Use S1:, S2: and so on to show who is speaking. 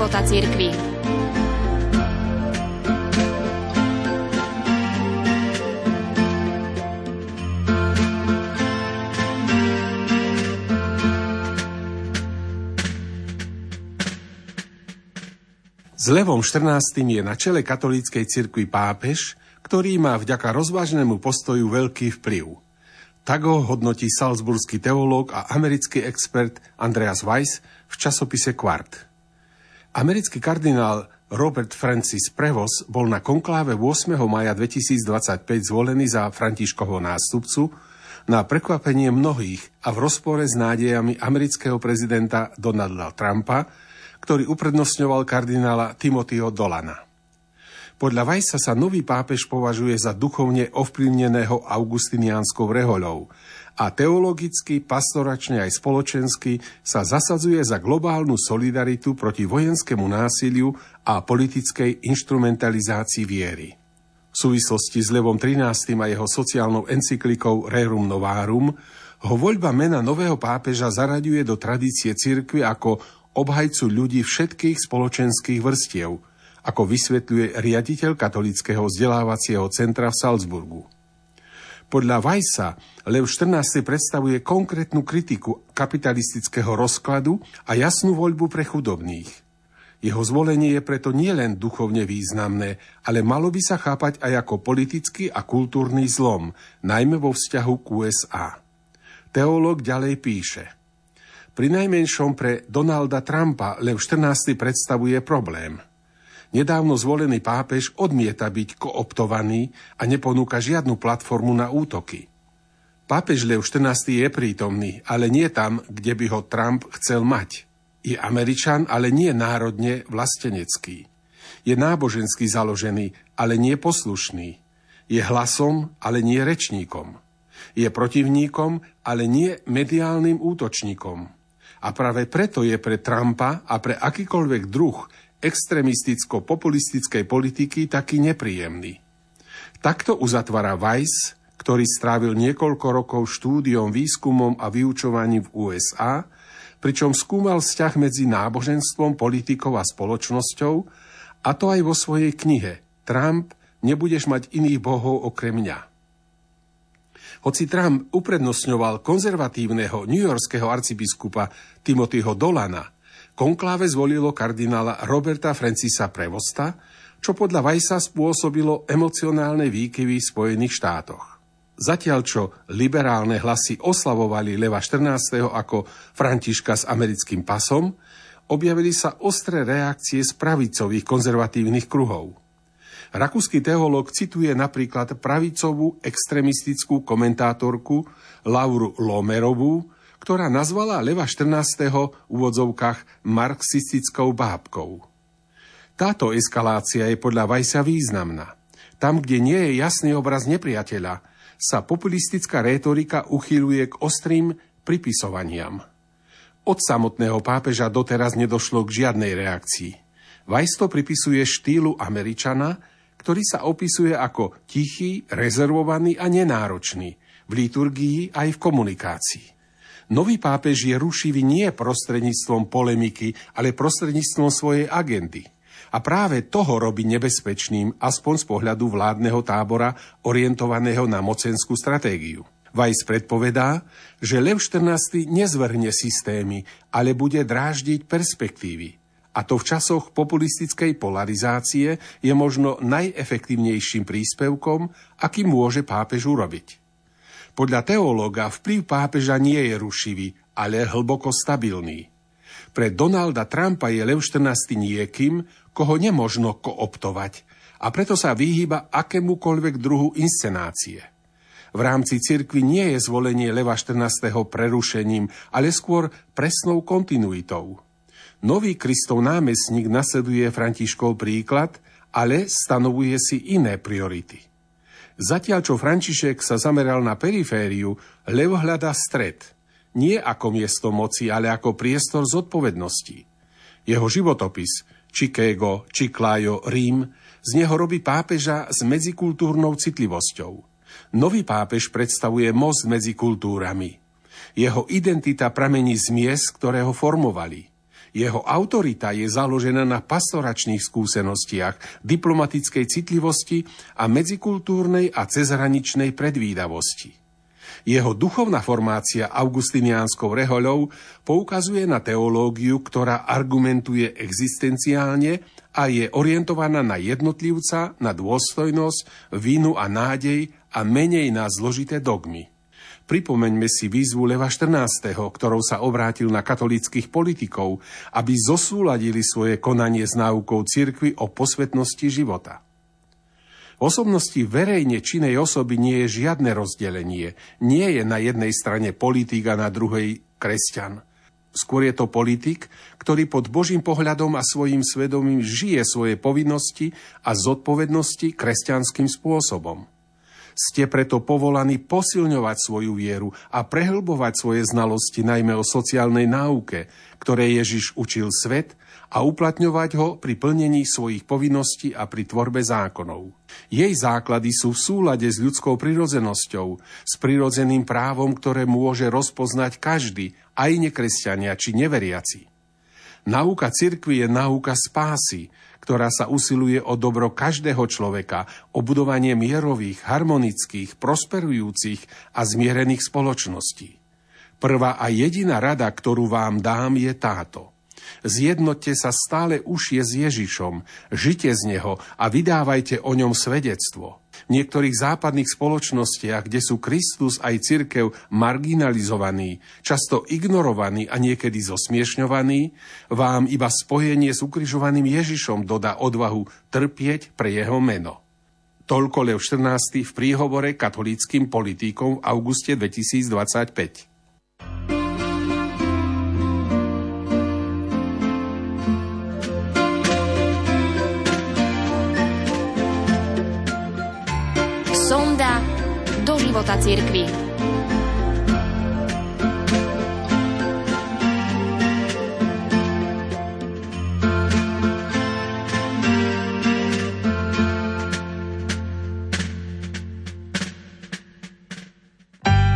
S1: života cirkvi.
S2: S Levom XIV. Je na čele katolíckej cirkvi pápež, ktorý má vďaka rozvážnemu postoju veľký vplyv. Tak ho hodnotí salzburský teológ a americký expert Andreas Weiss v časopise Quart. Americký kardinál Robert Francis Prevost bol na konkláve 8. maja 2025 zvolený za Františkovho nástupcu na prekvapenie mnohých a v rozpore s nádejami amerického prezidenta Donalda Trumpa, ktorý uprednostňoval kardinála Timothyho Dolana. Podľa Weissa sa nový pápež považuje za duchovne ovplyvneného augustiniánskou rehoľou a teologicky, pastoračne aj spoločensky sa zasadzuje za globálnu solidaritu proti vojenskému násiliu a politickej inštrumentalizácii viery. V súvislosti s Levom XIII. A jeho sociálnou encyklikou Rerum Novarum ho voľba mena nového pápeža zaraďuje do tradície cirkvi ako obhajcu ľudí všetkých spoločenských vrstiev, ako vysvetľuje riaditeľ katolíckeho vzdelávacieho centra v Salzburgu. Podľa Weissa Lev XIV. Predstavuje konkrétnu kritiku kapitalistického rozkladu a jasnú voľbu pre chudobných. Jeho zvolenie je preto nielen duchovne významné, ale malo by sa chápať aj ako politický a kultúrny zlom, najmä vo vzťahu k USA. Teológ ďalej píše: Prinajmenšom pre Donalda Trumpa Lev XIV. Predstavuje problém. Nedávno zvolený pápež odmieta byť kooptovaný a neponúka žiadnu platformu na útoky. Pápež Lev XIV. Je prítomný, ale nie tam, kde by ho Trump chcel mať. Je Američan, ale nie národne vlastenecký. Je nábožensky založený, ale nie poslušný. Je hlasom, ale nie rečníkom. Je protivníkom, ale nie mediálnym útočníkom. A práve preto je pre Trumpa a pre akýkoľvek druh extrémisticko-populistickej politiky taký nepríjemný. Takto uzatvára Weiss, ktorý strávil niekoľko rokov štúdiom, výskumom a vyučovaním v USA, pričom skúmal vzťah medzi náboženstvom, politikou a spoločnosťou, a to aj vo svojej knihe Trump, nebudeš mať iných bohov okrem mňa. Hoci Trump uprednostňoval konzervatívneho newyorského arcibiskupa Timothyho Dolana, konkláve zvolilo kardinála Roberta Francisa Prevosta, čo podľa Weissa spôsobilo emocionálne výkyvy v Spojených štátoch. Zatiaľ čo liberálne hlasy oslavovali Leva XIV. Ako Františka s americkým pasom, objavili sa ostré reakcie z pravicových konzervatívnych kruhov. Rakúsky teológ cituje napríklad pravicovú extrémistickú komentátorku Lauru Lomerovú, ktorá nazvala Leva XIV. V úvodzovkách marxistickou bábkou. Táto eskalácia je podľa Weissa významná. Tam, kde nie je jasný obraz nepriateľa, sa populistická rétorika uchyľuje k ostrým pripisovaniam. Od samotného pápeža doteraz nedošlo k žiadnej reakcii. Weiss to pripisuje štýlu Američana, ktorý sa opisuje ako tichý, rezervovaný a nenáročný, v liturgii aj v komunikácii. Nový pápež je rušivý nie prostredníctvom polemiky, ale prostredníctvom svojej agendy. A práve toho robí nebezpečným, aspoň z pohľadu vládneho tábora orientovaného na mocenskú stratégiu. Weiss predpovedá, že Lev XIV. Nezvrhne systémy, ale bude dráždiť perspektívy. A to v časoch populistickej polarizácie je možno najefektívnejším príspevkom, aký môže pápež urobiť. Podľa teológa vplyv pápeža nie je rušivý, ale hlboko stabilný. Pre Donalda Trumpa je Lev XIV. Niekým, koho nemožno kooptovať, a preto sa vyhýba akémukoľvek druhu inscenácie. V rámci cirkvi nie je zvolenie Leva XIV. Prerušením, ale skôr presnou kontinuitou. Nový Kristov námestník nasleduje Františkov príklad, ale stanovuje si iné priority. Zatiaľ, čo František sa zameral na perifériu, Lev hľadá stred. Nie ako miesto moci, ale ako priestor zodpovednosti. Jeho životopis, Chicago, Chiclayo, Rím, z neho robí pápeža s medzikultúrnou citlivosťou. Nový pápež predstavuje most medzi kultúrami. Jeho identita pramení z miest, ktoré ho formovali. Jeho autorita je založená na pastoračných skúsenostiach, diplomatickej citlivosti a medzikultúrnej a cezhraničnej predvídavosti. Jeho duchovná formácia augustiniánskou rehoľou poukazuje na teológiu, ktorá argumentuje existenciálne a je orientovaná na jednotlivca, na dôstojnosť, vinu a nádej a menej na zložité dogmy. Pripomeňme si výzvu Leva XIV., ktorou sa obrátil na katolíckych politikov, aby zosúladili svoje konanie s náukou cirkvi o posvetnosti života. V osobnosti verejne činnej osoby nie je žiadne rozdelenie. Nie je na jednej strane politik a na druhej kresťan. Skôr je to politik, ktorý pod Božím pohľadom a svojím svedomím žije svoje povinnosti a zodpovednosti kresťanským spôsobom. Ste preto povolaní posilňovať svoju vieru a prehlbovať svoje znalosti najmä o sociálnej náuke, ktoré Ježiš učil svet, a uplatňovať ho pri plnení svojich povinností a pri tvorbe zákonov. Jej základy sú v súlade s ľudskou prirodzenosťou, s prirodzeným právom, ktoré môže rozpoznať každý, aj nekresťania či neveriaci. Náuka cirkvi je náuka spásy, ktorá sa usiluje o dobro každého človeka, o budovanie mierových, harmonických, prosperujúcich a zmierených spoločností. Prvá a jediná rada, ktorú vám dám, je táto. Zjednoťte sa stále užšie s Ježišom, žite z neho a vydávajte o ňom svedectvo. V niektorých západných spoločnostiach, kde sú Kristus aj cirkev marginalizovaní, často ignorovaní a niekedy zosmiešňovaní, vám iba spojenie s ukrižovaným Ježišom dodá odvahu trpieť pre jeho meno. Toľko Lev XIV. V príhovore katolíckym politikom v auguste 2025.
S1: Sonda do života cirkvi.